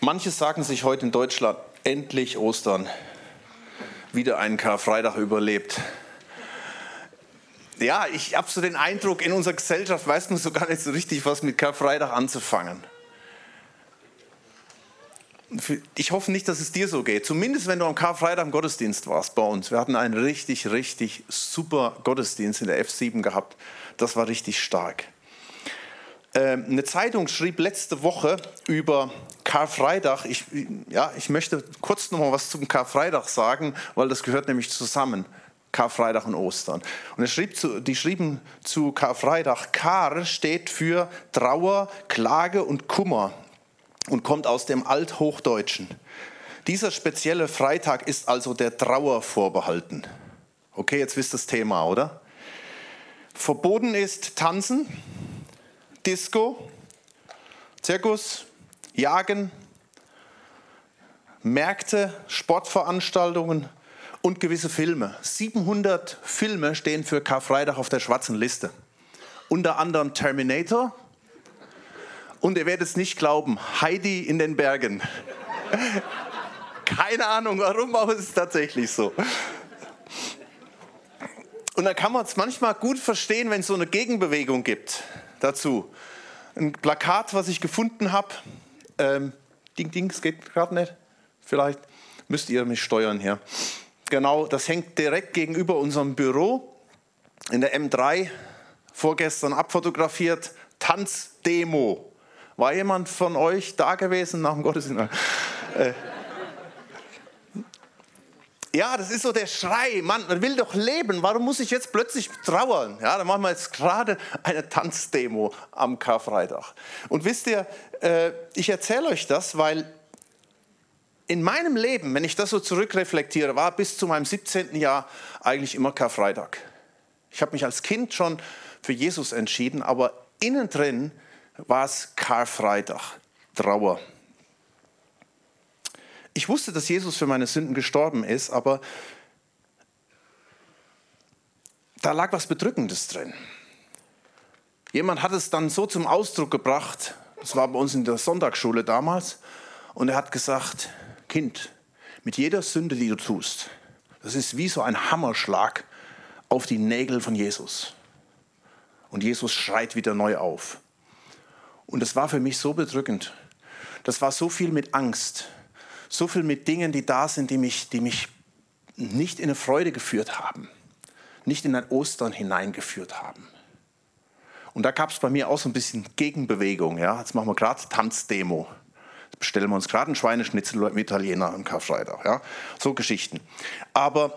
Manche sagen sich heute in Deutschland, endlich Ostern, wieder einen Karfreitag überlebt. Ja, ich habe so den Eindruck, in unserer Gesellschaft weiß man so gar nicht so richtig, was mit Karfreitag anzufangen. Ich hoffe nicht, dass es dir so geht. Zumindest, wenn du am Karfreitag im Gottesdienst warst bei uns. Wir hatten einen richtig, richtig super Gottesdienst in der F7 gehabt. Das war richtig stark. Eine Zeitung schrieb letzte Woche über Karfreitag. Ich möchte kurz noch mal was zum Karfreitag sagen, weil das gehört nämlich zusammen. Karfreitag und Ostern. Und die schrieben zu Karfreitag, Kar steht für Trauer, Klage und Kummer und kommt aus dem Althochdeutschen. Dieser spezielle Freitag ist also der Trauer vorbehalten. Okay, jetzt wisst ihr das Thema, oder? Verboten ist Tanzen, Disco, Zirkus, Jagen, Märkte, Sportveranstaltungen und gewisse Filme. 700 Filme stehen für Karfreitag auf der schwarzen Liste. Unter anderem Terminator und ihr werdet es nicht glauben, Heidi in den Bergen. Keine Ahnung warum, aber es ist tatsächlich so. Und da kann man es manchmal gut verstehen, wenn es so eine Gegenbewegung gibt dazu. Ein Plakat, was ich gefunden habe. Es geht gerade nicht. Vielleicht müsst ihr mich steuern hier. Genau, das hängt direkt gegenüber unserem Büro in der M3. Vorgestern abfotografiert. Tanzdemo. War jemand von euch da gewesen nach dem Gottesdienst? Ja, das ist so der Schrei. Man will doch leben. Warum muss ich jetzt plötzlich trauern? Ja, da machen wir jetzt gerade eine Tanzdemo am Karfreitag. Und wisst ihr, ich erzähle euch das, weil in meinem Leben, wenn ich das so zurückreflektiere, war bis zu meinem 17. Jahr eigentlich immer Karfreitag. Ich habe mich als Kind schon für Jesus entschieden, aber innen drin war es Karfreitag, Trauer. Ich wusste, dass Jesus für meine Sünden gestorben ist, aber da lag was Bedrückendes drin. Jemand hat es dann so zum Ausdruck gebracht, das war bei uns in der Sonntagsschule damals, und er hat gesagt, Kind, mit jeder Sünde, die du tust, das ist wie so ein Hammerschlag auf die Nägel von Jesus. Und Jesus schreit wieder neu auf. Und das war für mich so bedrückend. Das war so viel mit Angst. So viel mit Dingen, die da sind, die mich nicht in eine Freude geführt haben. Nicht in ein Ostern hineingeführt haben. Und da gab es bei mir auch so ein bisschen Gegenbewegung. Ja? Jetzt machen wir gerade Tanzdemo. Jetzt bestellen wir uns gerade einen Schweineschnitzel mit Italiener am Karfreitag. Ja? So Geschichten. Aber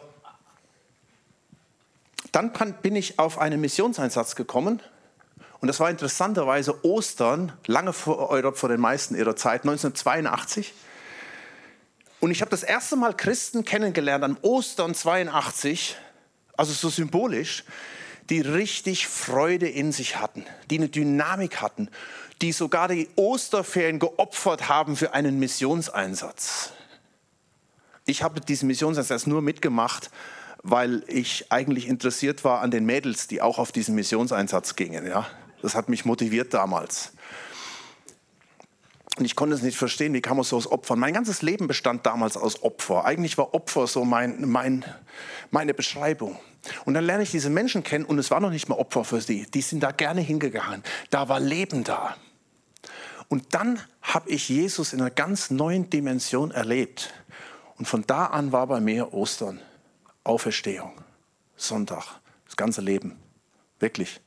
dann bin ich auf einen Missionseinsatz gekommen. Und das war interessanterweise Ostern, lange vor den meisten ihrer Zeit, 1982. Und ich habe das erste Mal Christen kennengelernt an Ostern 82, also so symbolisch, die richtig Freude in sich hatten, die eine Dynamik hatten, die sogar die Osterferien geopfert haben für einen Missionseinsatz. Ich habe diesen Missionseinsatz nur mitgemacht, weil ich eigentlich interessiert war an den Mädels, die auch auf diesen Missionseinsatz gingen. Ja? Das hat mich motiviert damals. Und ich konnte es nicht verstehen, wie kann man so aus Opfern. Mein ganzes Leben bestand damals aus Opfer. Eigentlich war Opfer so meine Beschreibung. Und dann lerne ich diese Menschen kennen und es war noch nicht mal Opfer für sie. Die sind da gerne hingegangen. Da war Leben da. Und dann habe ich Jesus in einer ganz neuen Dimension erlebt. Und von da an war bei mir Ostern, Auferstehung, Sonntag, das ganze Leben. Wirklich.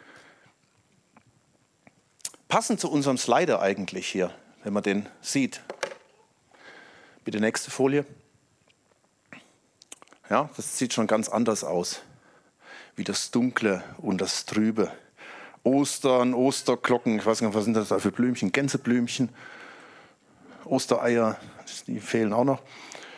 Passend zu unserem Slider eigentlich hier, wenn man den sieht. Bitte nächste Folie. Ja, das sieht schon ganz anders aus. Wie das Dunkle und das Trübe. Ostern, Osterglocken, ich weiß nicht, was sind das da für Blümchen? Gänseblümchen, Ostereier, die fehlen auch noch.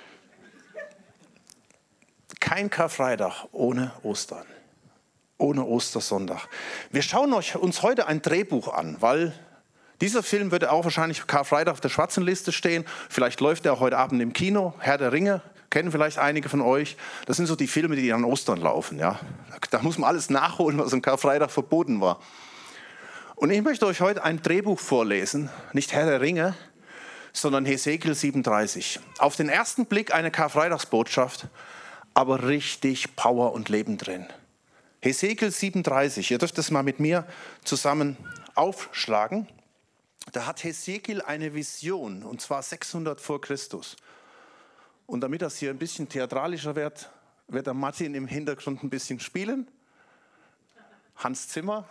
Kein Karfreitag ohne Ostern. Ohne Ostersonntag. Wir schauen uns heute ein Drehbuch an, weil dieser Film wird auch wahrscheinlich Karfreitag auf der schwarzen Liste stehen. Vielleicht läuft er auch heute Abend im Kino. Herr der Ringe, kennen vielleicht einige von euch. Das sind so die Filme, die an Ostern laufen. Ja? Da muss man alles nachholen, was am Karfreitag verboten war. Und ich möchte euch heute ein Drehbuch vorlesen, nicht Herr der Ringe, sondern Hesekiel 37. Auf den ersten Blick eine Karfreitagsbotschaft, aber richtig Power und Leben drin. Hesekiel 37, ihr dürft es mal mit mir zusammen aufschlagen. Da hat Hesekiel eine Vision, und zwar 600 vor Christus. Und damit das hier ein bisschen theatralischer wird der Martin im Hintergrund ein bisschen spielen. Hans Zimmer.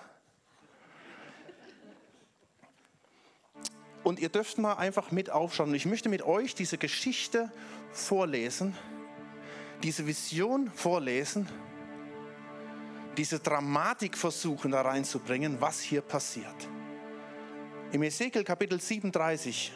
Und ihr dürft mal einfach mit aufschauen. Und ich möchte mit euch diese Geschichte vorlesen, diese Vision vorlesen, diese Dramatik versuchen da reinzubringen, was hier passiert. Im Hesekiel Kapitel 37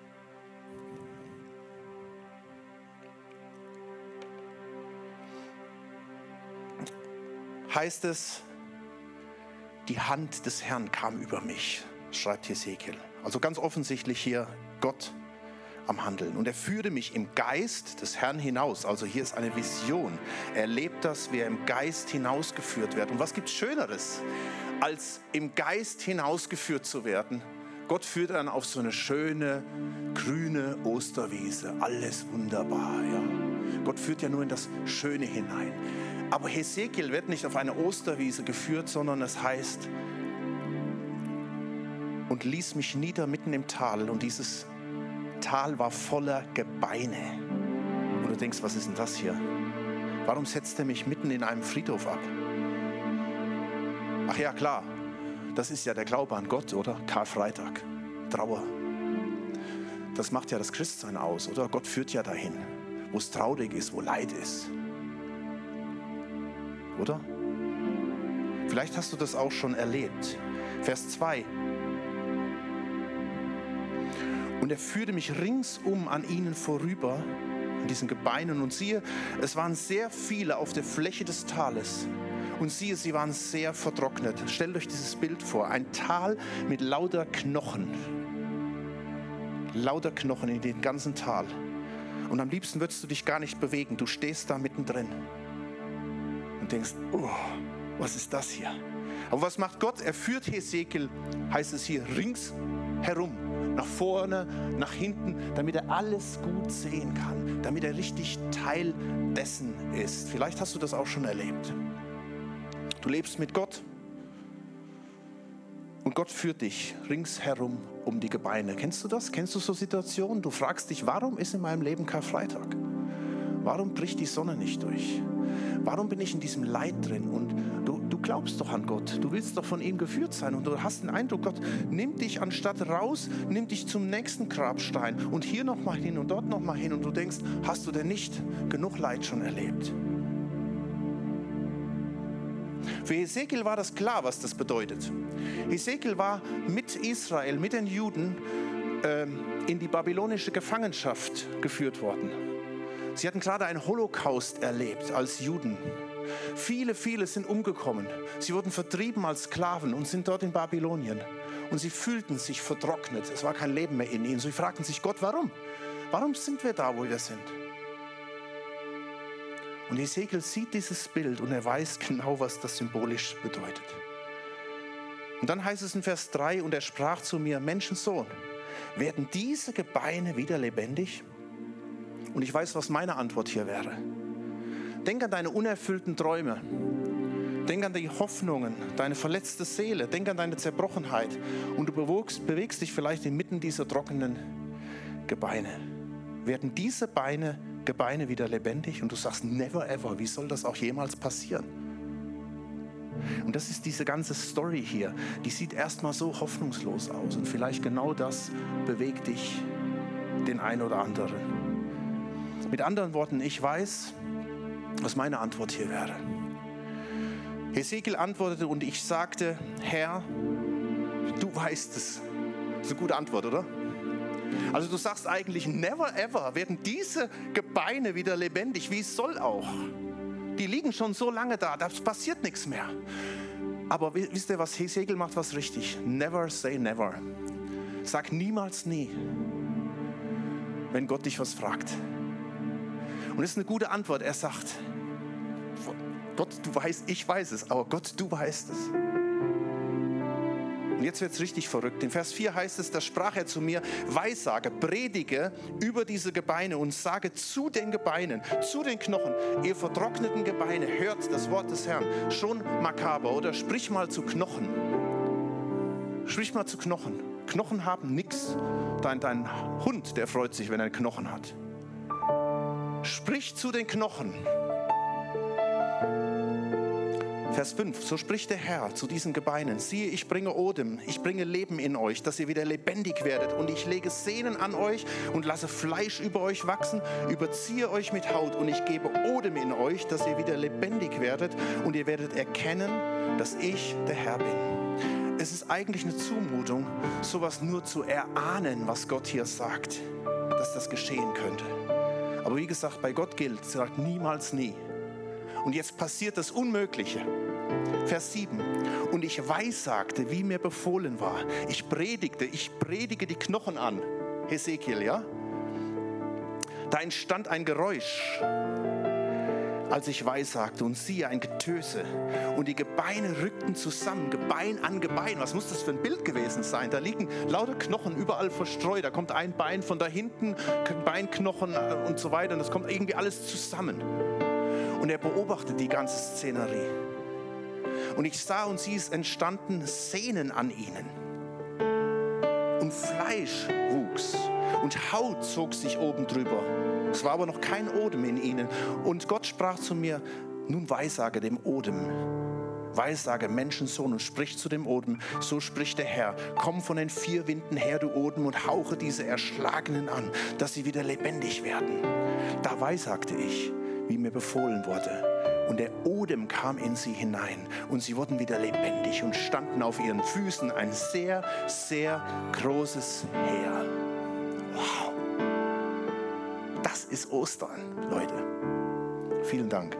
heißt es, die Hand des Herrn kam über mich, schreibt Hesekiel. Also ganz offensichtlich hier Gott am Handeln. Und er führte mich im Geist des Herrn hinaus. Also hier ist eine Vision. Er erlebt das, wie er im Geist hinausgeführt wird. Und was gibt es Schöneres, als im Geist hinausgeführt zu werden? Gott führt dann auf so eine schöne, grüne Osterwiese. Alles wunderbar, ja. Gott führt ja nur in das Schöne hinein. Aber Hesekiel wird nicht auf eine Osterwiese geführt, sondern es heißt, und ließ mich nieder mitten im Tal. Und dieses Tal war voller Gebeine. Und du denkst, was ist denn das hier? Warum setzt er mich mitten in einem Friedhof ab? Ach ja, klar, das ist ja der Glaube an Gott, oder? Karfreitag, Trauer. Das macht ja das Christsein aus, oder? Gott führt ja dahin, wo es traurig ist, wo Leid ist. Oder? Vielleicht hast du das auch schon erlebt. Vers 2. Und er führte mich ringsum an ihnen vorüber, an diesen Gebeinen. Und siehe, es waren sehr viele auf der Fläche des Tales. Und siehe, sie waren sehr vertrocknet. Stellt euch dieses Bild vor. Ein Tal mit lauter Knochen. Lauter Knochen in dem ganzen Tal. Und am liebsten würdest du dich gar nicht bewegen. Du stehst da mittendrin. Und denkst, oh, was ist das hier? Aber was macht Gott? Er führt Hesekiel, heißt es hier, ringsherum. Nach vorne, nach hinten, damit er alles gut sehen kann, damit er richtig Teil dessen ist. Vielleicht hast du das auch schon erlebt. Du lebst mit Gott und Gott führt dich ringsherum um die Gebeine. Kennst du das? Kennst du so Situationen? Du fragst dich, warum ist in meinem Leben Karfreitag? Warum bricht die Sonne nicht durch? Warum bin ich in diesem Leid drin? Und du glaubst doch an Gott. Du willst doch von ihm geführt sein. Und du hast den Eindruck, Gott nimmt dich anstatt raus, nimmt dich zum nächsten Grabstein. Und hier nochmal hin und dort nochmal hin. Und du denkst, hast du denn nicht genug Leid schon erlebt? Für Hesekiel war das klar, was das bedeutet. Hesekiel war mit Israel, mit den Juden in die babylonische Gefangenschaft geführt worden. Sie hatten gerade einen Holocaust erlebt als Juden. Viele sind umgekommen. Sie wurden vertrieben als Sklaven und sind dort in Babylonien. Und sie fühlten sich vertrocknet. Es war kein Leben mehr in ihnen. Sie fragten sich, Gott, warum? Warum sind wir da, wo wir sind? Und Hesekiel sieht dieses Bild und er weiß genau, was das symbolisch bedeutet. Und dann heißt es in Vers 3, und er sprach zu mir, Menschensohn, werden diese Gebeine wieder lebendig? Und ich weiß, was meine Antwort hier wäre. Denk an deine unerfüllten Träume. Denk an die Hoffnungen, deine verletzte Seele. Denk an deine Zerbrochenheit. Und du bewegst dich vielleicht inmitten dieser trockenen Gebeine. Werden diese Gebeine wieder lebendig? Und du sagst, never ever. Wie soll das auch jemals passieren? Und das ist diese ganze Story hier. Die sieht erstmal so hoffnungslos aus. Und vielleicht genau das bewegt dich, den einen oder anderen. Mit anderen Worten, ich weiß, was meine Antwort hier wäre. Hesekiel antwortete und ich sagte, Herr, du weißt es. Das ist eine gute Antwort, oder? Also du sagst eigentlich, never ever werden diese Gebeine wieder lebendig. Wie es soll auch. Die liegen schon so lange da, da passiert nichts mehr. Aber wisst ihr, was Hesekiel macht, was richtig? Never say never. Sag niemals nie, wenn Gott dich was fragt. Und das ist eine gute Antwort. Er sagt, Gott, du weißt, ich weiß es, aber Gott, du weißt es. Und jetzt wird es richtig verrückt. In Vers 4 heißt es, da sprach er zu mir, Weissage, predige über diese Gebeine und sage zu den Gebeinen, zu den Knochen, ihr vertrockneten Gebeine, hört das Wort des Herrn. Schon makaber, oder sprich mal zu Knochen. Sprich mal zu Knochen. Knochen haben nichts. Dein Hund, der freut sich, wenn er Knochen hat. Sprich zu den Knochen. Vers 5, so spricht der Herr zu diesen Gebeinen, siehe, ich bringe Odem, ich bringe Leben in euch, dass ihr wieder lebendig werdet und ich lege Sehnen an euch und lasse Fleisch über euch wachsen, überziehe euch mit Haut und ich gebe Odem in euch, dass ihr wieder lebendig werdet und ihr werdet erkennen, dass ich der Herr bin. Es ist eigentlich eine Zumutung, sowas nur zu erahnen, was Gott hier sagt, dass das geschehen könnte. Aber wie gesagt, bei Gott gilt, er sagt niemals nie. Und jetzt passiert das Unmögliche. Vers 7. Und ich weissagte, wie mir befohlen war. Ich predige die Knochen an. Hesekiel, ja? Da entstand ein Geräusch, als ich weissagte, und siehe, ein Getöse. Und die Gebeine rückten zusammen, Gebein an Gebein. Was muss das für ein Bild gewesen sein? Da liegen lauter Knochen überall verstreut. Da kommt ein Bein von da hinten, Beinknochen und so weiter. Und das kommt irgendwie alles zusammen. Und er beobachtet die ganze Szenerie. Und ich sah und sie, es entstanden Sehnen an ihnen. Und Fleisch wuchs. Und Haut zog sich oben drüber. Es war aber noch kein Odem in ihnen. Und Gott sprach zu mir, nun weissage dem Odem. Weissage Menschensohn und sprich zu dem Odem. So spricht der Herr. Komm von den 4 Winden her, du Odem, und hauche diese Erschlagenen an, dass sie wieder lebendig werden. Da weissagte ich, wie mir befohlen wurde. Und der Odem kam in sie hinein und sie wurden wieder lebendig und standen auf ihren Füßen, ein sehr, sehr großes Heer. Wow. Das ist Ostern, Leute. Vielen Dank.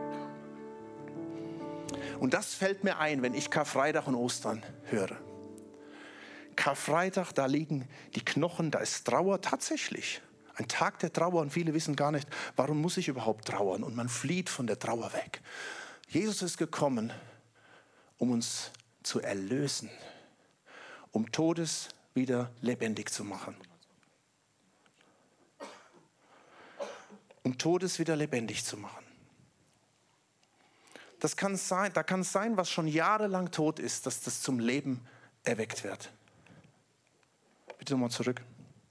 Und das fällt mir ein, wenn ich Karfreitag und Ostern höre. Karfreitag, da liegen die Knochen, da ist Trauer tatsächlich. Ein Tag der Trauer und viele wissen gar nicht, warum muss ich überhaupt trauern? Und man flieht von der Trauer weg. Jesus ist gekommen, um uns zu erlösen, um Todes wieder lebendig zu machen. Um Todes wieder lebendig zu machen. Das kann sein, da kann es sein, was schon jahrelang tot ist, dass das zum Leben erweckt wird. Bitte nochmal zurück.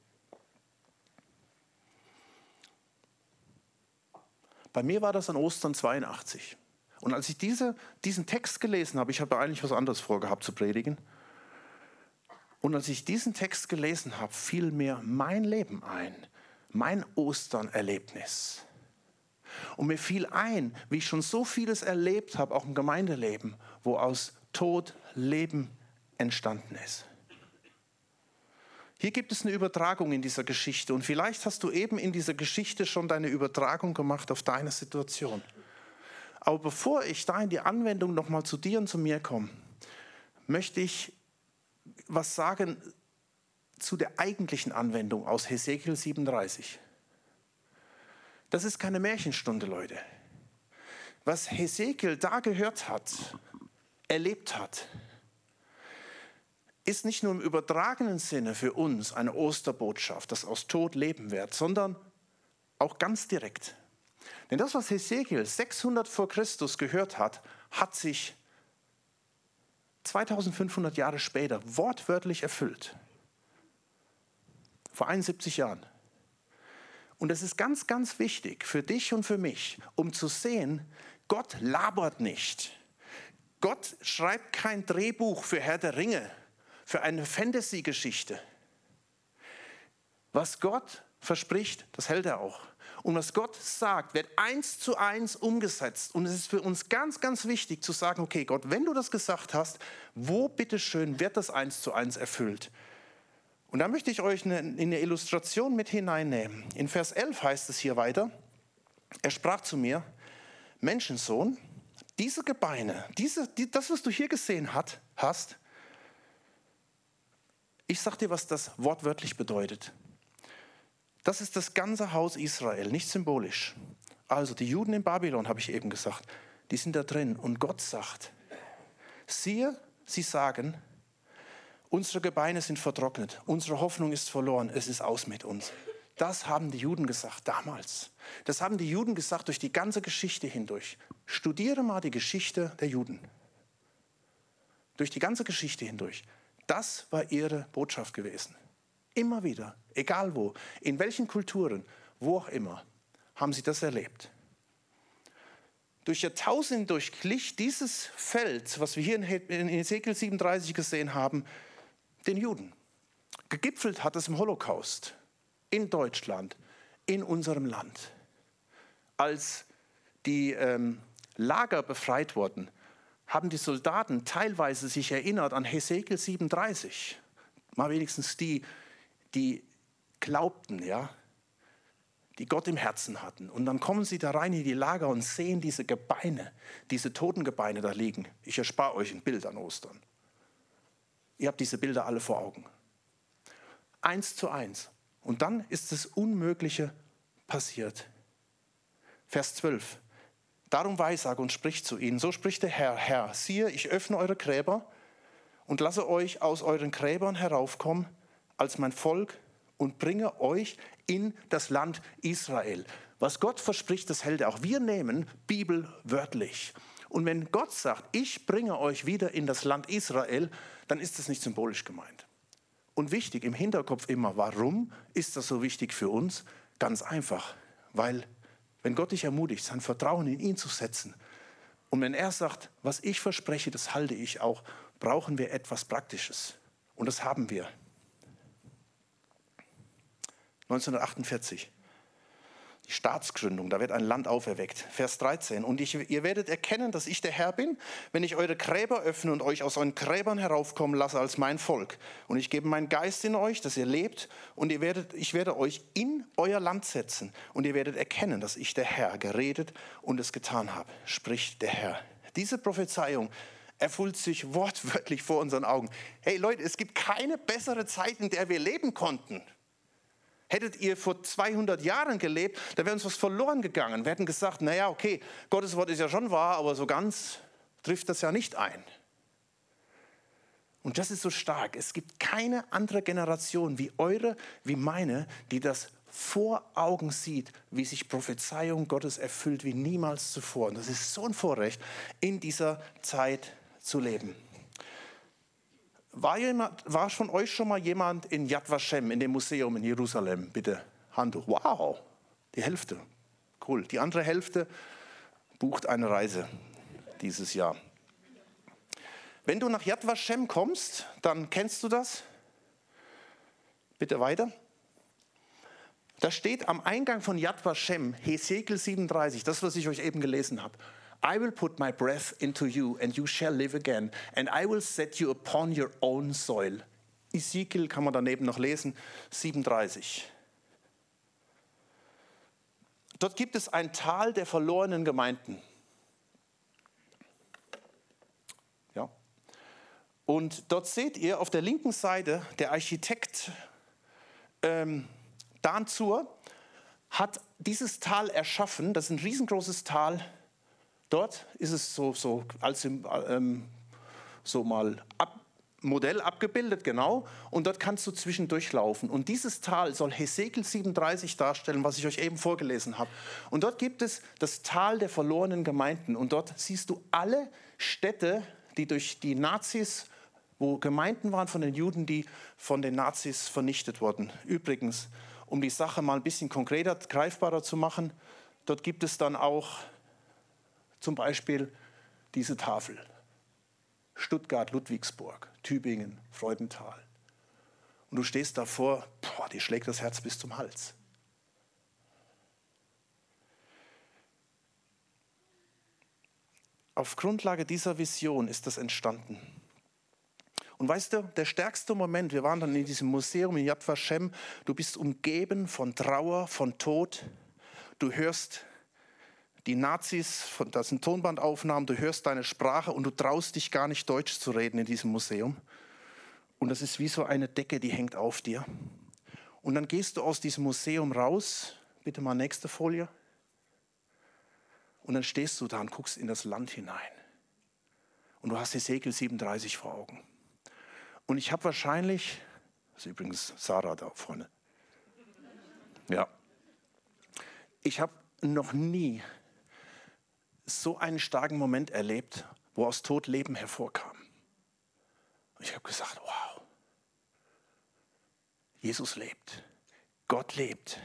Bei mir war das an Ostern 82. Und als ich diesen Text gelesen habe, ich habe eigentlich was anderes vorgehabt zu predigen. Und als ich diesen Text gelesen habe, fiel mir mein Leben ein, mein Osternerlebnis. Und mir fiel ein, wie ich schon so vieles erlebt habe, auch im Gemeindeleben, wo aus Tod Leben entstanden ist. Hier gibt es eine Übertragung in dieser Geschichte und vielleicht hast du eben in dieser Geschichte schon deine Übertragung gemacht auf deine Situation. Aber bevor ich da in die Anwendung nochmal zu dir und zu mir komme, möchte ich was sagen zu der eigentlichen Anwendung aus Hesekiel 37. Das ist keine Märchenstunde, Leute. Was Hesekiel da gehört hat, erlebt hat, ist nicht nur im übertragenen Sinne für uns eine Osterbotschaft, dass aus Tod Leben wird, sondern auch ganz direkt. Denn das, was Hesekiel 600 vor Christus gehört hat, hat sich 2500 Jahre später wortwörtlich erfüllt. Vor 71 Jahren. Und das ist ganz, ganz wichtig für dich und für mich, um zu sehen, Gott labert nicht. Gott schreibt kein Drehbuch für Herr der Ringe, für eine Fantasy-Geschichte. Was Gott verspricht, das hält er auch. Und was Gott sagt, wird 1:1 umgesetzt. Und es ist für uns ganz, ganz wichtig zu sagen, okay Gott, wenn du das gesagt hast, wo bitteschön wird das 1:1 erfüllt? Und da möchte ich euch in eine Illustration mit hineinnehmen. In Vers 11 heißt es hier weiter, er sprach zu mir, Menschensohn, diese Gebeine, das, was du hier gesehen hast, ich sag dir, was das wortwörtlich bedeutet. Das ist das ganze Haus Israel, nicht symbolisch. Also die Juden in Babylon, habe ich eben gesagt, die sind da drin. Und Gott sagt, siehe, sie sagen, Unsere Gebeine sind vertrocknet, unsere Hoffnung ist verloren, es ist aus mit uns. Das haben die Juden gesagt damals. Das haben die Juden gesagt durch die ganze Geschichte hindurch. Studiere mal die Geschichte der Juden. Durch die ganze Geschichte hindurch. Das war ihre Botschaft gewesen. Immer wieder, egal wo, in welchen Kulturen, wo auch immer, haben sie das erlebt. Durch Jahrtausende durchglich dieses Feld, was wir hier in Hesekiel 37 gesehen haben, den Juden. Gegipfelt hat es im Holocaust, in Deutschland, in unserem Land. Als die Lager befreit wurden, haben die Soldaten teilweise sich erinnert an Hesekiel 37. Mal wenigstens die glaubten, ja, die Gott im Herzen hatten. Und dann kommen sie da rein in die Lager und sehen diese Gebeine, diese toten Gebeine da liegen. Ich erspare euch ein Bild an Ostern. Ihr habt diese Bilder alle vor Augen. 1:1. Und dann ist das Unmögliche passiert. Vers 12. Darum weissage und spricht zu ihnen. So spricht der Herr, Herr, siehe, ich öffne eure Gräber und lasse euch aus euren Gräbern heraufkommen als mein Volk und bringe euch in das Land Israel. Was Gott verspricht, das hält er auch. Wir nehmen Bibel wörtlich. Und wenn Gott sagt, ich bringe euch wieder in das Land Israel, dann ist das nicht symbolisch gemeint. Und wichtig im Hinterkopf immer, warum ist das so wichtig für uns? Ganz einfach, weil wenn Gott dich ermutigt, sein Vertrauen in ihn zu setzen und wenn er sagt, was ich verspreche, das halte ich auch, brauchen wir etwas Praktisches. Und das haben wir. 1948. Die Staatsgründung, da wird ein Land auferweckt. Vers 13. Und ihr werdet erkennen, dass ich der Herr bin, wenn ich eure Gräber öffne und euch aus euren Gräbern heraufkommen lasse als mein Volk. Und ich gebe meinen Geist in euch, dass ihr lebt. Und ich werde euch in euer Land setzen. Und ihr werdet erkennen, dass ich der Herr geredet und es getan habe, spricht der Herr. Diese Prophezeiung erfüllt sich wortwörtlich vor unseren Augen. Hey Leute, es gibt keine bessere Zeit, in der wir leben konnten. Hättet ihr vor 200 Jahren gelebt, da wäre uns was verloren gegangen. Wir hätten gesagt, naja, okay, Gottes Wort ist ja schon wahr, aber so ganz trifft das ja nicht ein. Und das ist so stark. Es gibt keine andere Generation wie eure, wie meine, die das vor Augen sieht, wie sich Prophezeiung Gottes erfüllt wie niemals zuvor. Und das ist so ein Vorrecht, in dieser Zeit zu leben. War von euch schon mal jemand in Yad Vashem, in dem Museum in Jerusalem? Bitte, Hand hoch. Wow, die Hälfte. Cool. Die andere Hälfte bucht eine Reise dieses Jahr. Wenn du nach Yad Vashem kommst, dann kennst du das. Bitte weiter. Da steht am Eingang von Yad Vashem, Hesekiel 37, das, was ich euch eben gelesen habe. I will put my breath into you and you shall live again and I will set you upon your own soil. Ezekiel kann man daneben noch lesen, 37. Dort gibt es ein Tal der verlorenen Gemeinden. Ja. Und dort seht ihr auf der linken Seite, der Architekt Dan Zur hat dieses Tal erschaffen. Das ist ein riesengroßes Tal. Dort ist es so als mal Modell abgebildet, genau. Und dort kannst du zwischendurch laufen. Und dieses Tal soll Hesekiel 37 darstellen, was ich euch eben vorgelesen habe. Und dort gibt es das Tal der verlorenen Gemeinden. Und dort siehst du alle Städte, die durch die Nazis, wo Gemeinden waren von den Juden, die von den Nazis vernichtet wurden. Übrigens, um die Sache mal ein bisschen konkreter, greifbarer zu machen, dort gibt es dann auch zum Beispiel diese Tafel. Stuttgart, Ludwigsburg, Tübingen, Freudenthal. Und du stehst davor, dir schlägt das Herz bis zum Hals. Auf Grundlage dieser Vision ist das entstanden. Und weißt du, der stärkste Moment, wir waren dann in diesem Museum in Yad Vashem, du bist umgeben von Trauer, von Tod, du hörst die Nazis, das sind Tonbandaufnahmen, du hörst deine Sprache und du traust dich gar nicht Deutsch zu reden in diesem Museum. Und das ist wie so eine Decke, die hängt auf dir. Und dann gehst du aus diesem Museum raus, bitte mal nächste Folie. Und dann stehst du da und guckst in das Land hinein. Und du hast Hesekiel 37 vor Augen. Und ich habe wahrscheinlich, das ist übrigens Sarah da vorne, ja, ich habe noch nie so einen starken Moment erlebt, wo aus Tod Leben hervorkam. Und ich habe gesagt, wow, Jesus lebt, Gott lebt.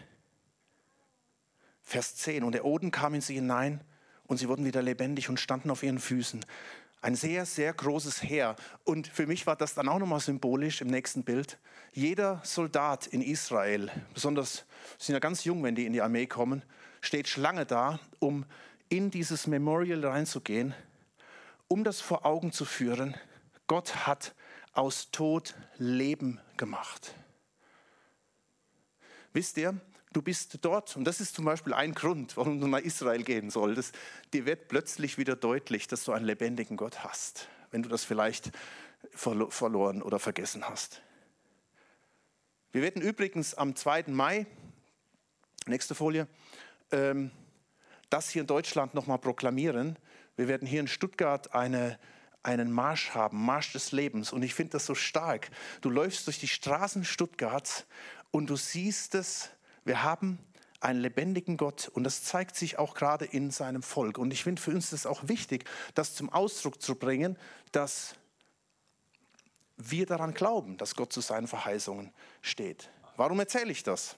Vers 10, und der Odem kam in sie hinein und sie wurden wieder lebendig und standen auf ihren Füßen. Ein sehr, sehr großes Heer. Und für mich war das dann auch nochmal symbolisch im nächsten Bild. Jeder Soldat in Israel, besonders sind ja ganz jung, wenn die in die Armee kommen, steht Schlange da, um in dieses Memorial reinzugehen, um das vor Augen zu führen. Gott hat aus Tod Leben gemacht. Wisst ihr, du bist dort, und das ist zum Beispiel ein Grund, warum du nach Israel gehen solltest. Dir wird plötzlich wieder deutlich, dass du einen lebendigen Gott hast, wenn du das vielleicht verloren oder vergessen hast. Wir werden übrigens am 2. Mai, nächste Folie, das hier in Deutschland nochmal proklamieren. Wir werden hier in Stuttgart einen Marsch haben, Marsch des Lebens. Und ich finde das so stark. Du läufst durch die Straßen Stuttgarts und du siehst es, wir haben einen lebendigen Gott und das zeigt sich auch gerade in seinem Volk. Und ich finde für uns das auch wichtig, das zum Ausdruck zu bringen, dass wir daran glauben, dass Gott zu seinen Verheißungen steht. Warum erzähle ich das?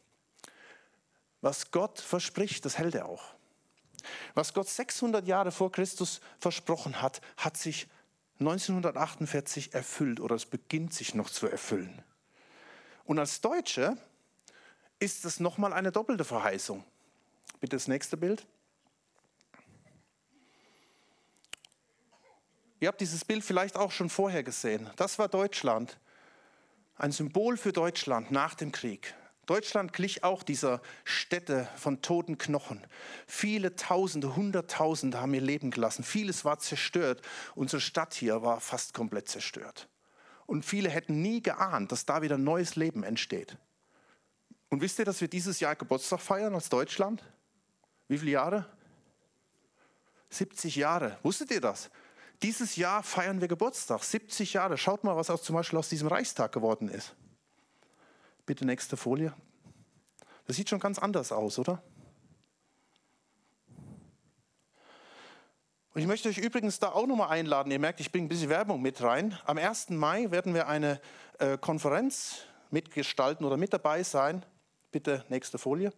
Was Gott verspricht, das hält er auch. Was Gott 600 Jahre vor Christus versprochen hat, hat sich 1948 erfüllt oder es beginnt sich noch zu erfüllen. Und als Deutsche ist das nochmal eine doppelte Verheißung. Bitte das nächste Bild. Ihr habt dieses Bild vielleicht auch schon vorher gesehen. Das war Deutschland, ein Symbol für Deutschland nach dem Krieg. Deutschland glich auch dieser Stätte von toten Knochen. Viele Tausende, Hunderttausende haben ihr Leben gelassen. Vieles war zerstört. Unsere Stadt hier war fast komplett zerstört. Und viele hätten nie geahnt, dass da wieder neues Leben entsteht. Und wisst ihr, dass wir dieses Jahr Geburtstag feiern als Deutschland? Wie viele Jahre? 70 Jahre. Wusstet ihr das? Dieses Jahr feiern wir Geburtstag. 70 Jahre. Schaut mal, was zum Beispiel aus diesem Reichstag geworden ist. Bitte nächste Folie. Das sieht schon ganz anders aus, oder? Und ich möchte euch übrigens da auch nochmal einladen. Ihr merkt, ich bringe ein bisschen Werbung mit rein. Am 1. Mai werden wir eine Konferenz mitgestalten oder mit dabei sein. Bitte nächste Folie.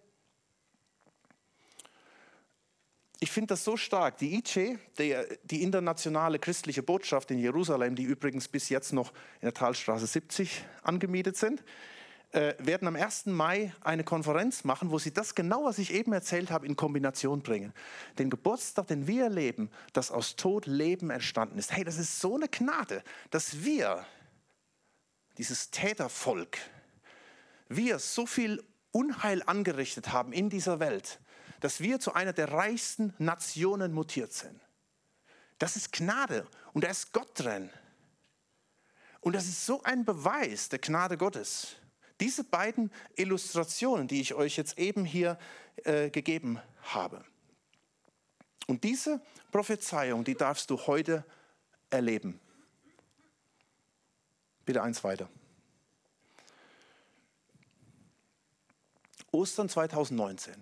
Ich finde das so stark. Die IC, die internationale christliche Botschaft in Jerusalem, die übrigens bis jetzt noch in der Talstraße 70 angemietet sind, werden am 1. Mai eine Konferenz machen, wo sie das genau, was ich eben erzählt habe, in Kombination bringen. Den Geburtstag, den wir erleben, dass aus Tod Leben entstanden ist. Hey, das ist so eine Gnade, dass wir, dieses Tätervolk, wir so viel Unheil angerichtet haben in dieser Welt, dass wir zu einer der reichsten Nationen mutiert sind. Das ist Gnade und da ist Gott drin. Und das ist so ein Beweis der Gnade Gottes. Diese beiden Illustrationen, die ich euch jetzt eben hier gegeben habe. Und diese Prophezeiung, die darfst du heute erleben. Bitte eins weiter. Ostern 2019.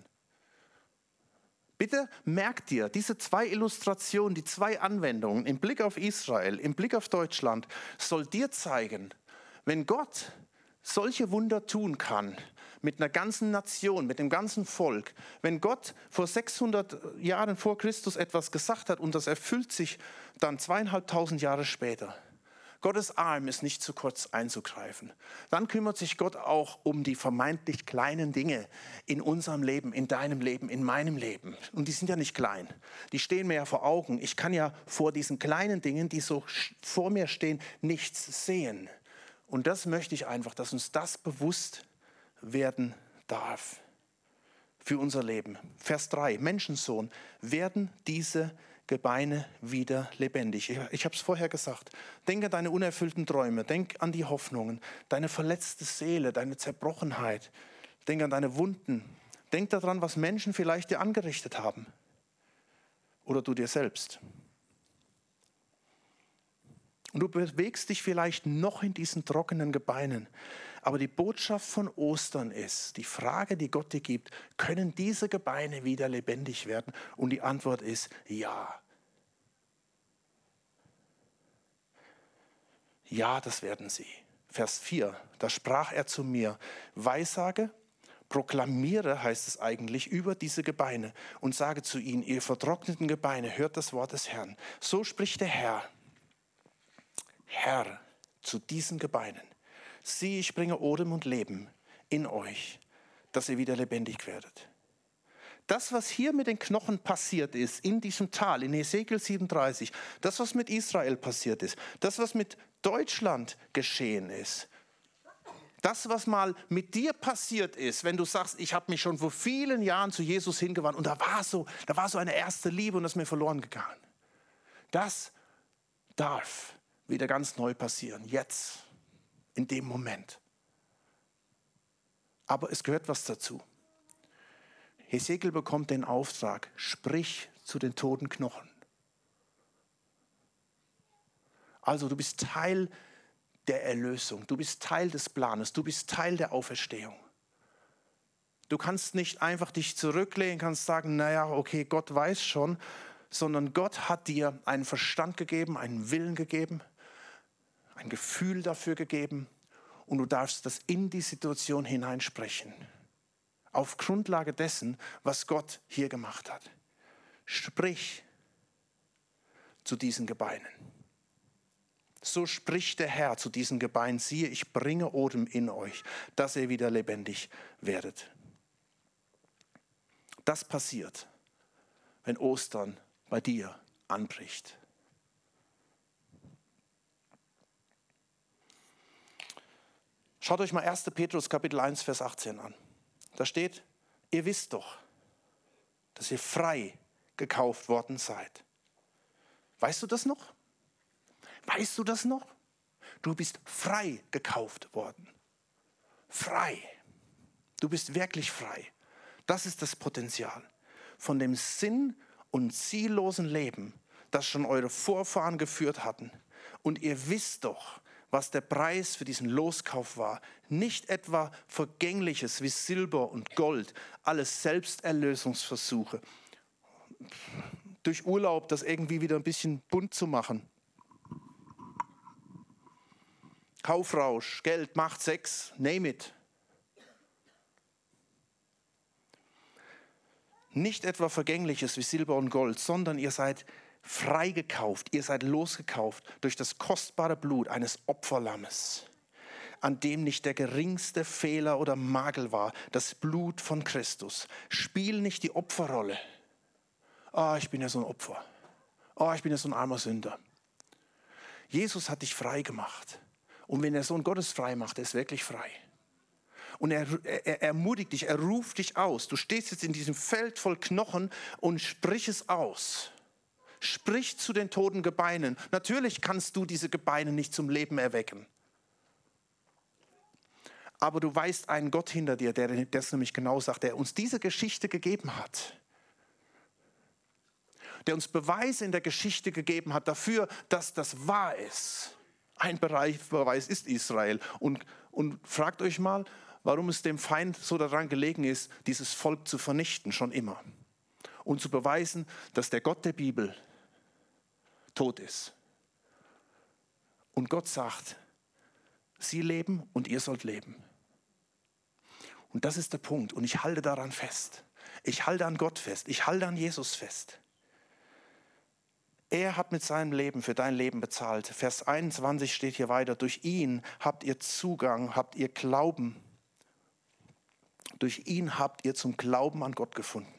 Bitte merkt dir, diese 2 Illustrationen, die 2 Anwendungen im Blick auf Israel, im Blick auf Deutschland, soll dir zeigen, wenn Gott solche Wunder tun kann mit einer ganzen Nation, mit dem ganzen Volk, wenn Gott vor 600 Jahren vor Christus etwas gesagt hat und das erfüllt sich dann 2500 Jahre später. Gottes Arm ist nicht zu kurz einzugreifen. Dann kümmert sich Gott auch um die vermeintlich kleinen Dinge in unserem Leben, in deinem Leben, in meinem Leben. Und die sind ja nicht klein. Die stehen mir ja vor Augen. Ich kann ja vor diesen kleinen Dingen, die so vor mir stehen, nichts sehen. Und das möchte ich einfach, dass uns das bewusst werden darf für unser Leben. Vers 3, Menschensohn, werden diese Gebeine wieder lebendig. Ich habe es vorher gesagt. Denk an deine unerfüllten Träume, denk an die Hoffnungen, deine verletzte Seele, deine Zerbrochenheit. Denk an deine Wunden. Denk daran, was Menschen vielleicht dir angerichtet haben. Oder du dir selbst. Und du bewegst dich vielleicht noch in diesen trockenen Gebeinen. Aber die Botschaft von Ostern ist, die Frage, die Gott dir gibt, können diese Gebeine wieder lebendig werden? Und die Antwort ist ja. Ja, das werden sie. Vers 4, da sprach er zu mir, Weissage, proklamiere, heißt es eigentlich, über diese Gebeine und sage zu ihnen, ihr vertrockneten Gebeine, hört das Wort des Herrn. So spricht der Herr, zu diesen Gebeinen. Sieh, ich bringe Odem und Leben in euch, dass ihr wieder lebendig werdet. Das, was hier mit den Knochen passiert ist, in diesem Tal, in Hesekiel 37, das, was mit Israel passiert ist, das, was mit Deutschland geschehen ist, das, was mal mit dir passiert ist, wenn du sagst, ich habe mich schon vor vielen Jahren zu Jesus hingewandt und da war so eine erste Liebe und das ist mir verloren gegangen. Das darf wieder ganz neu passieren, jetzt, in dem Moment. Aber es gehört was dazu. Hesekiel bekommt den Auftrag, sprich zu den toten Knochen. Also du bist Teil der Erlösung, du bist Teil des Planes, du bist Teil der Auferstehung. Du kannst nicht einfach dich zurücklehnen, kannst sagen, naja, okay, Gott weiß schon, sondern Gott hat dir einen Verstand gegeben, einen Willen gegeben, ein Gefühl dafür gegeben und du darfst das in die Situation hineinsprechen. Auf Grundlage dessen, was Gott hier gemacht hat. Sprich zu diesen Gebeinen. So spricht der Herr zu diesen Gebeinen, siehe, ich bringe Odem in euch, dass ihr wieder lebendig werdet. Das passiert, wenn Ostern bei dir anbricht. Schaut euch mal 1. Petrus Kapitel 1, Vers 18 an. Da steht, ihr wisst doch, dass ihr frei gekauft worden seid. Weißt du das noch? Weißt du das noch? Du bist frei gekauft worden. Frei. Du bist wirklich frei. Das ist das Potenzial. Von dem sinn- und ziellosen Leben, das schon eure Vorfahren geführt hatten. Und ihr wisst doch, was der Preis für diesen Loskauf war. Nicht etwa Vergängliches wie Silber und Gold, alles Selbsterlösungsversuche. Durch Urlaub das irgendwie wieder ein bisschen bunt zu machen. Kaufrausch, Geld, Macht, Sex, name it. Nicht etwa Vergängliches wie Silber und Gold, sondern ihr seid freigekauft, ihr seid losgekauft durch das kostbare Blut eines Opferlammes, an dem nicht der geringste Fehler oder Makel war, das Blut von Christus. Spiel nicht die Opferrolle. Ich bin ja so ein Opfer. Ich bin ja so ein armer Sünder. Jesus hat dich frei gemacht. Und wenn der Sohn Gottes frei macht, er ist wirklich frei. Und er ermutigt dich, er ruft dich aus. Du stehst jetzt in diesem Feld voll Knochen und sprich es aus. Sprich zu den toten Gebeinen. Natürlich kannst du diese Gebeine nicht zum Leben erwecken. Aber du weißt einen Gott hinter dir, der das nämlich genau sagt, der uns diese Geschichte gegeben hat. Der uns Beweise in der Geschichte gegeben hat dafür, dass das wahr ist. Ein Beweis ist Israel. Und fragt euch mal, warum es dem Feind so daran gelegen ist, dieses Volk zu vernichten, schon immer. Und zu beweisen, dass der Gott der Bibel tot ist. Und Gott sagt, sie leben und ihr sollt leben. Und das ist der Punkt. Und ich halte daran fest. Ich halte an Gott fest. Ich halte an Jesus fest. Er hat mit seinem Leben für dein Leben bezahlt. Vers 21 steht hier weiter. Durch ihn habt ihr Zugang, habt ihr Glauben. Durch ihn habt ihr zum Glauben an Gott gefunden.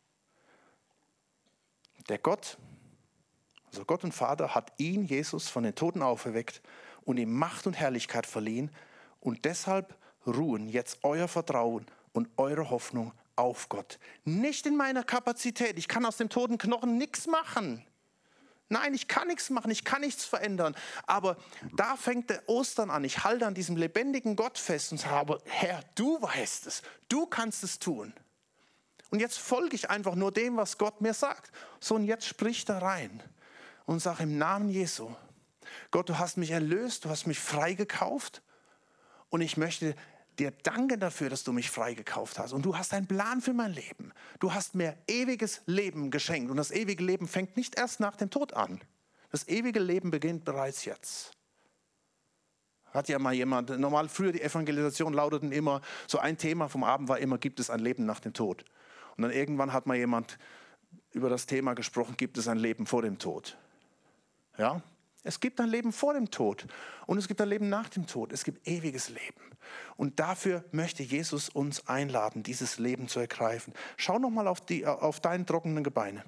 Der Gott, also Gott und Vater, hat ihn, Jesus, von den Toten auferweckt und ihm Macht und Herrlichkeit verliehen. Und deshalb ruhen jetzt euer Vertrauen und eure Hoffnung auf Gott. Nicht in meiner Kapazität. Ich kann aus dem toten Knochen nichts machen. Nein, ich kann nichts machen, ich kann nichts verändern. Aber da fängt der Ostern an. Ich halte an diesem lebendigen Gott fest und sage, aber Herr, du weißt es, du kannst es tun. Und jetzt folge ich einfach nur dem, was Gott mir sagt. So, und jetzt sprich da rein und sag im Namen Jesu, Gott, du hast mich erlöst, du hast mich freigekauft und ich möchte dir danken dafür, dass du mich freigekauft hast. Und du hast einen Plan für mein Leben. Du hast mir ewiges Leben geschenkt. Und das ewige Leben fängt nicht erst nach dem Tod an. Das ewige Leben beginnt bereits jetzt. Hat ja mal jemand, normal früher die Evangelisation lauteten immer, so ein Thema vom Abend war immer, gibt es ein Leben nach dem Tod? Und dann irgendwann hat mal jemand über das Thema gesprochen, gibt es ein Leben vor dem Tod? Ja? Es gibt ein Leben vor dem Tod und es gibt ein Leben nach dem Tod. Es gibt ewiges Leben. Und dafür möchte Jesus uns einladen, dieses Leben zu ergreifen. Schau nochmal auf deine trockenen Gebeine.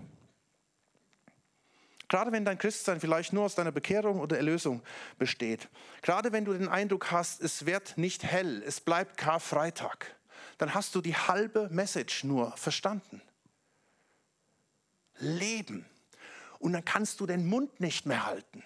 Gerade wenn dein Christsein vielleicht nur aus deiner Bekehrung oder Erlösung besteht. Gerade wenn du den Eindruck hast, es wird nicht hell, es bleibt Karfreitag. Dann hast du die halbe Message nur verstanden. Leben. Und dann kannst du den Mund nicht mehr halten.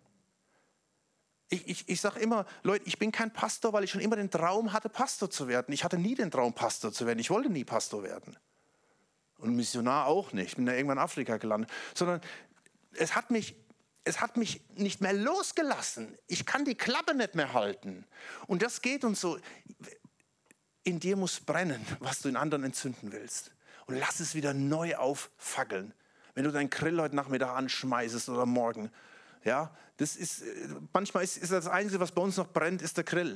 Ich sage immer, Leute, ich bin kein Pastor, weil ich schon immer den Traum hatte, Pastor zu werden. Ich hatte nie den Traum, Pastor zu werden. Ich wollte nie Pastor werden. Und Missionar auch nicht. Ich bin da irgendwann in Afrika gelandet. Sondern es hat mich nicht mehr losgelassen. Ich kann die Klappe nicht mehr halten. Und das geht uns so. In dir muss brennen, was du in anderen entzünden willst. Und lass es wieder neu auffackeln. Wenn du deinen Grill heute Nachmittag anschmeißt oder morgen. Ja, manchmal ist das Einzige, was bei uns noch brennt, ist der Grill.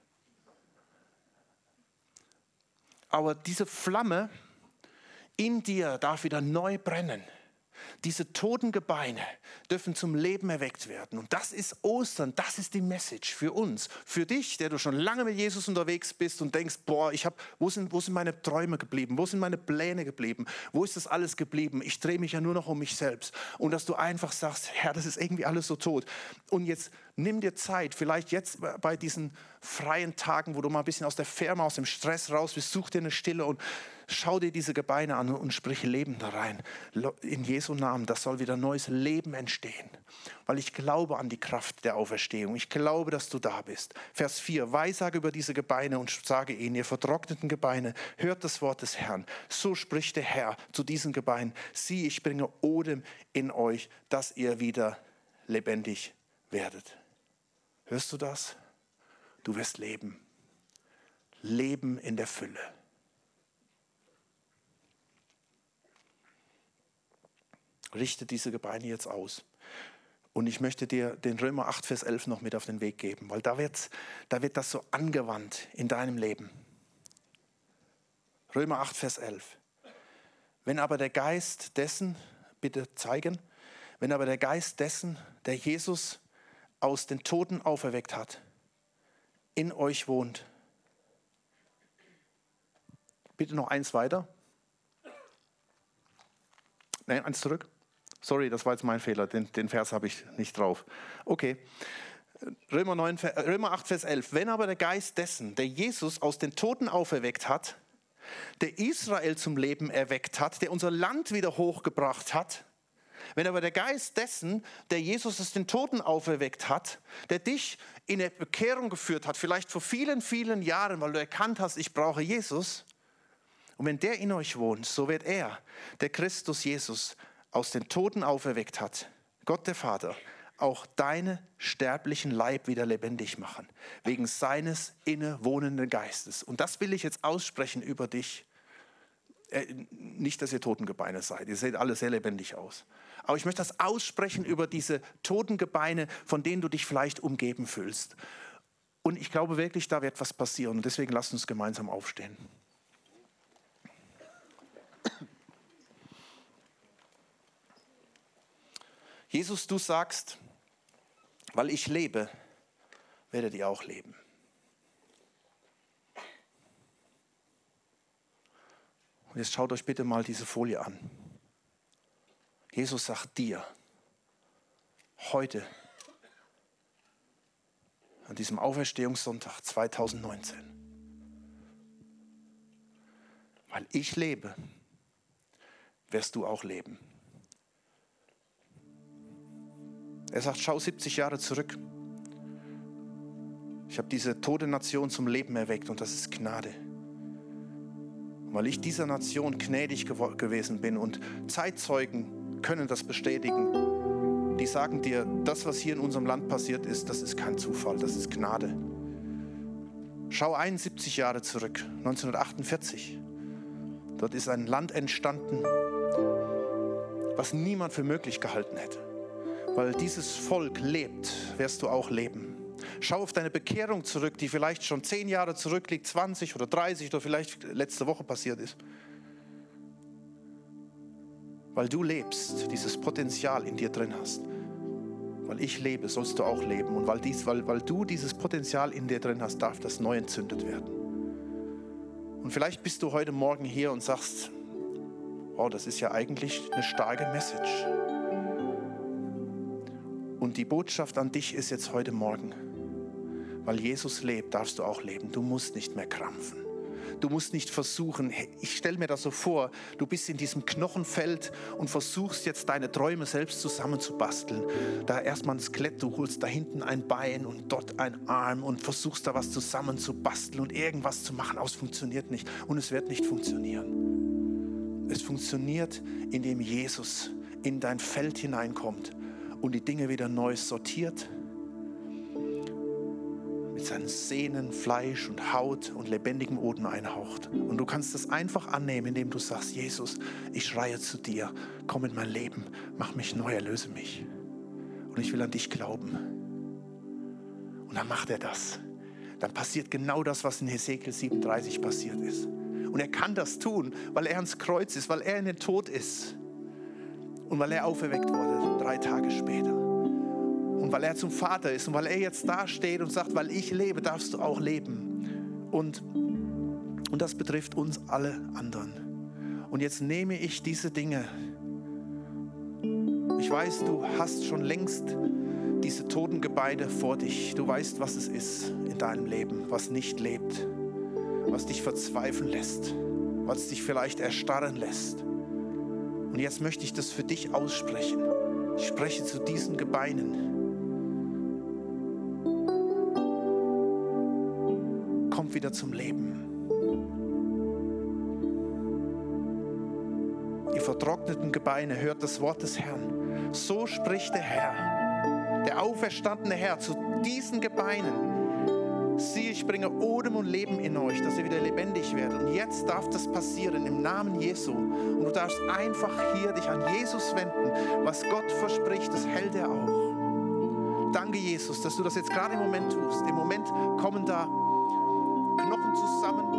Aber diese Flamme in dir darf wieder neu brennen. Diese toten Gebeine dürfen zum Leben erweckt werden. Und das ist Ostern, das ist die Message für uns. Für dich, der du schon lange mit Jesus unterwegs bist und denkst, boah, wo sind meine Träume geblieben? Wo sind meine Pläne geblieben? Wo ist das alles geblieben? Ich drehe mich ja nur noch um mich selbst. Und dass du einfach sagst, Herr, das ist irgendwie alles so tot. Und jetzt nimm dir Zeit, vielleicht jetzt bei diesen freien Tagen, wo du mal ein bisschen aus der Firma, aus dem Stress raus bist, such dir eine Stille und schau dir diese Gebeine an und sprich Leben da rein. In Jesu Namen, das soll wieder neues Leben entstehen. Weil ich glaube an die Kraft der Auferstehung. Ich glaube, dass du da bist. Vers 4, Weissage über diese Gebeine und sage ihnen, ihr vertrockneten Gebeine, hört das Wort des Herrn. So spricht der Herr zu diesen Gebeinen. Sieh, ich bringe Odem in euch, dass ihr wieder lebendig werdet. Hörst du das? Du wirst leben. Leben in der Fülle. Richte diese Gebeine jetzt aus. Und ich möchte dir den Römer 8, Vers 11 noch mit auf den Weg geben, weil da wird das so angewandt in deinem Leben. Römer 8, Vers 11. Wenn aber der Geist dessen, bitte zeigen, wenn aber der Geist dessen, der Jesus aus den Toten auferweckt hat, in euch wohnt. Bitte noch eins weiter. Nein, eins zurück. Sorry, das war jetzt mein Fehler, den Vers habe ich nicht drauf. Okay, Römer 8, Vers 11. Wenn aber der Geist dessen, der Jesus aus den Toten auferweckt hat, der Israel zum Leben erweckt hat, der unser Land wieder hochgebracht hat, wenn aber der Geist dessen, der Jesus aus den Toten auferweckt hat, der dich in eine Bekehrung geführt hat, vielleicht vor vielen, vielen Jahren, weil du erkannt hast, ich brauche Jesus, und wenn der in euch wohnt, so wird er, der Christus Jesus, aus den Toten auferweckt hat, Gott der Vater, auch deinen sterblichen Leib wieder lebendig machen, wegen seines innewohnenden Geistes. Und das will ich jetzt aussprechen über dich. Nicht, dass ihr Totengebeine seid, ihr seht alle sehr lebendig aus. Aber ich möchte das aussprechen über diese Totengebeine, von denen du dich vielleicht umgeben fühlst. Und ich glaube wirklich, da wird was passieren. Und deswegen lasst uns gemeinsam aufstehen. Jesus, du sagst, weil ich lebe, werdet ihr auch leben. Und jetzt schaut euch bitte mal diese Folie an. Jesus sagt dir, heute, an diesem Auferstehungssonntag 2019, weil ich lebe, wirst du auch leben. Er sagt, schau 70 Jahre zurück. Ich habe diese tote Nation zum Leben erweckt und das ist Gnade. Und weil ich dieser Nation gnädig gewesen bin und Zeitzeugen können das bestätigen, die sagen dir, das, was hier in unserem Land passiert ist, das ist kein Zufall, das ist Gnade. Schau 71 Jahre zurück, 1948. Dort ist ein Land entstanden, was niemand für möglich gehalten hätte. Weil dieses Volk lebt, wirst du auch leben. Schau auf deine Bekehrung zurück, die vielleicht schon 10 Jahre zurückliegt, 20 oder 30 oder vielleicht letzte Woche passiert ist. Weil du lebst, dieses Potenzial in dir drin hast. Weil ich lebe, sollst du auch leben. Und weil du dieses Potenzial in dir drin hast, darf das neu entzündet werden. Und vielleicht bist du heute Morgen hier und sagst, oh, das ist ja eigentlich eine starke Message. Und die Botschaft an dich ist jetzt heute Morgen, weil Jesus lebt, darfst du auch leben. Du musst nicht mehr krampfen. Du musst nicht versuchen, ich stelle mir das so vor, du bist in diesem Knochenfeld und versuchst jetzt deine Träume selbst zusammenzubasteln. Da erstmal ein Skelett, du holst da hinten ein Bein und dort ein Arm und versuchst da was zusammenzubasteln und irgendwas zu machen, aber es funktioniert nicht und es wird nicht funktionieren. Es funktioniert, indem Jesus in dein Feld hineinkommt und die Dinge wieder neu sortiert, mit seinen Sehnen, Fleisch und Haut und lebendigem Odem einhaucht. Und du kannst das einfach annehmen, indem du sagst, Jesus, ich schreie zu dir, komm in mein Leben, mach mich neu, erlöse mich. Und ich will an dich glauben. Und dann macht er das. Dann passiert genau das, was in Hesekiel 37 passiert ist. Und er kann das tun, weil er ans Kreuz ist, weil er in den Tod ist. Und weil er auferweckt wurde, 3 Tage später. Und weil er zum Vater ist und weil er jetzt da steht und sagt, weil ich lebe, darfst du auch leben. Und das betrifft uns alle anderen. Und jetzt nehme ich diese Dinge. Ich weiß, du hast schon längst diese toten Gebeine vor dich. Du weißt, was es ist in deinem Leben, was nicht lebt, was dich verzweifeln lässt, was dich vielleicht erstarren lässt. Und jetzt möchte ich das für dich aussprechen. Ich spreche zu diesen Gebeinen. Kommt wieder zum Leben. Ihr vertrockneten Gebeine, hört das Wort des Herrn. So spricht der Herr, der auferstandene Herr, zu diesen Gebeinen. Siehe, ich bringe Odem und Leben in euch, dass ihr wieder lebendig werdet. Und jetzt darf das passieren im Namen Jesu. Und du darfst einfach hier dich an Jesus wenden. Was Gott verspricht, das hält er auch. Danke, Jesus, dass du das jetzt gerade im Moment tust. Im Moment kommen da Knochen zusammen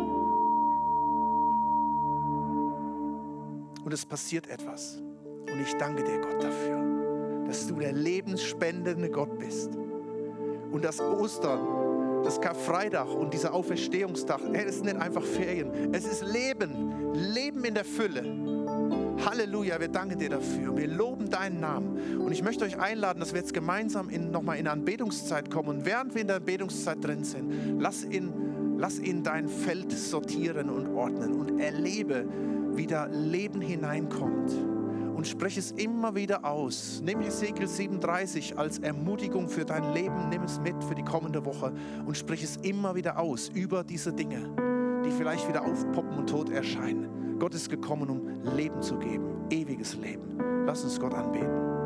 und es passiert etwas. Und ich danke dir, Gott, dafür, dass du der lebensspendende Gott bist. Und das Ostern, das Karfreitag und dieser Auferstehungstag, es ist nicht einfach Ferien, es ist Leben, Leben in der Fülle. Halleluja, wir danken dir dafür. Wir loben deinen Namen. Und ich möchte euch einladen, dass wir jetzt gemeinsam nochmal in eine Anbetungszeit kommen. Und während wir in der Anbetungszeit drin sind, lass ihn dein Feld sortieren und ordnen und erlebe, wie da Leben hineinkommt. Und spreche es immer wieder aus. Nimm Hesekiel 37 als Ermutigung für dein Leben. Nimm es mit für die kommende Woche und sprich es immer wieder aus über diese Dinge, die vielleicht wieder aufpoppen und tot erscheinen. Gott ist gekommen, um Leben zu geben, ewiges Leben. Lass uns Gott anbeten.